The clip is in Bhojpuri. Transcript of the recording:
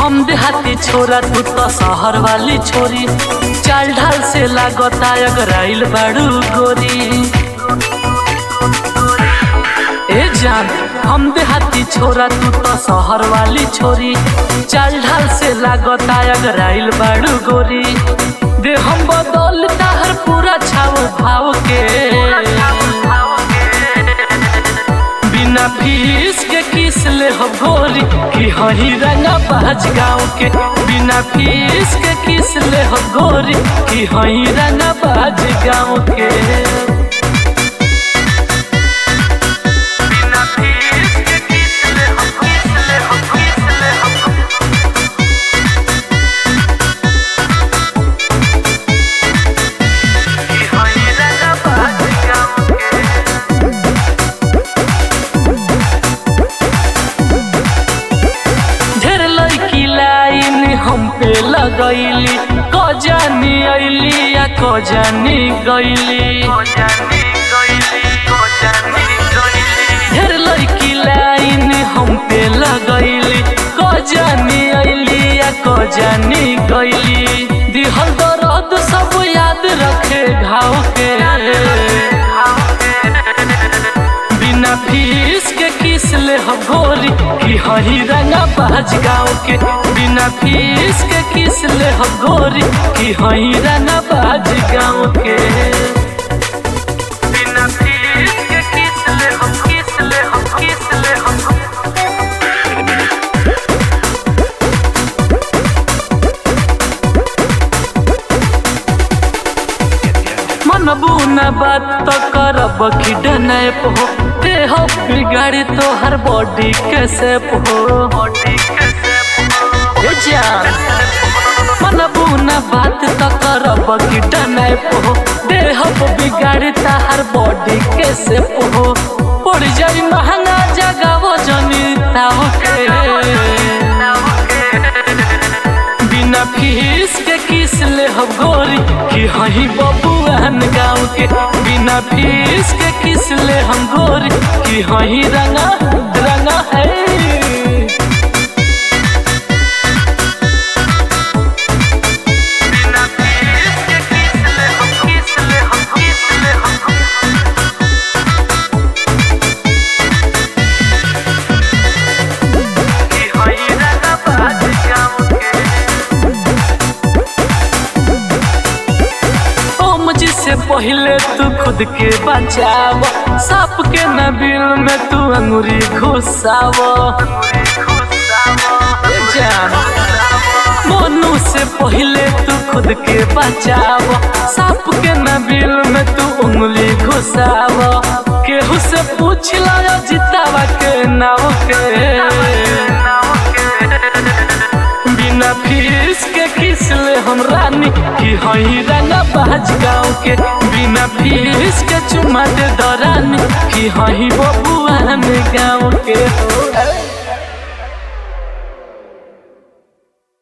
हम देहाती छोरा तू तो शहर वाली छोरी, चाल ढाल से लागता अगराइल बाड़ू गोरी। ए जान हम देहाती छोरा तू तो शहर वाली छोरी, चाल ढाल से लागता अगराइल बाड़ू गोरी। दे हम बदलता हर पूरा छाव भाव के, बिना फीस के किस ले हो गोरी कि हही रंगा बाज गाँव के। बिना फीस के किस ले हो गोरी कि हही रंगा बाज गाँव के। बिना फीस के किस ले हो, किस ले हो, किस ले हो, कि हही रंगा बाज गाँव के। हम पे लगैली कजानी अइली या कजानी गइली, ढेर लड़की लाइन हम पे लगैली कजानी अइली या कजानी गइली। दिहल दर्द सब याद रखे घाव के, बिना फीस के किस ले हो गोरी कि हही रंगा बाज गाँव के। बिना फीस के किस ले हो गोरी कि हही रंगा बाज गाँव के। बिना फीस के किस ले हो, किस ले हो, किस ले हो, मनबू न बात तो करब कि डनैप हो, देह बिगाड़ी तो हर बॉडी के शेप हो। मनबू न बात तो करब कि डनैप हो, देह बिगाड़ी तो हर बॉडी के शेप हो। पड़ जाई महंगा जगावो जनिताओ के, बिना फीस के किस ले हो गोरी कि हही बबुआन गाँव के। बिना फीस के किस ले हम गोरी कि हही रंगा रंगा है। बिना फीस के किस ले हम, किस ले हम, किस ले हम, कि हही रंगा बाज गाँव के। से पहले तू खुद के बचाव, सांप के नबिल में तू अंगूरी घुसाव। मोनू से पहले तू खुद के बचाव, सांप के नबिल में तू उंगली घुसाव। केहू से पूछ ला जितावा के नाव के, बिना फीस के किस ले हम रानी कि हही रंगा बाज गाँव के। बिना फीस के चुमा दे दरानी कि हही बबुआन गाँव के हो।